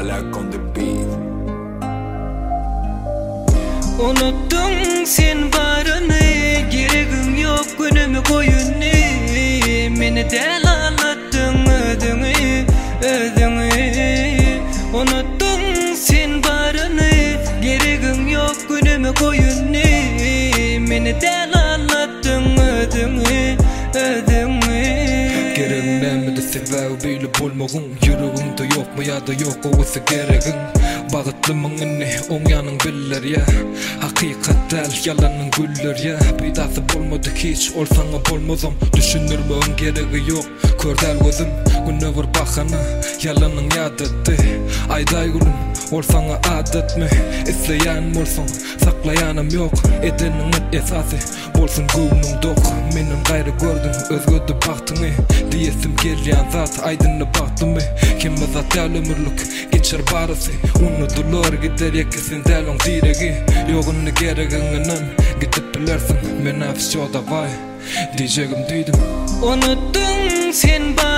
Alak on the beat. Unuttun sen varını, geregin yok günümü koyunu. Meni del anlattın ödünü. Unuttun sen varını, geregin yok günümü koyunu. Meni del anlattın ödünü. Geregin emedi sebebi bile bolmağın. Yüreğimde yok mu ya da yok olsa geregin. Bağıtlımın inni on yanın biller ya. Hakikat del yalanın güller ya. Bidası bolmadık hiç olsana bolmazam. Düşünürmün gereği yok kördel gözüm. Günöver bakana yalanın yadetti. Ayday gülüm olsana adet mi? İsleyen olsun saklayanım yok. Edenin esası bolsun gülnün dok. Menin gayrı gördüm özgödü baktını. Diyesim gelyan zat aydınlı baktımı. Kim zat del ömürlük geçer barısı. Unutulur gider yekesin delon diregi. Yoğunlu gereğinden gidip bilersin. Men afis yoda vay diyeceğim duydum. Unuttun sen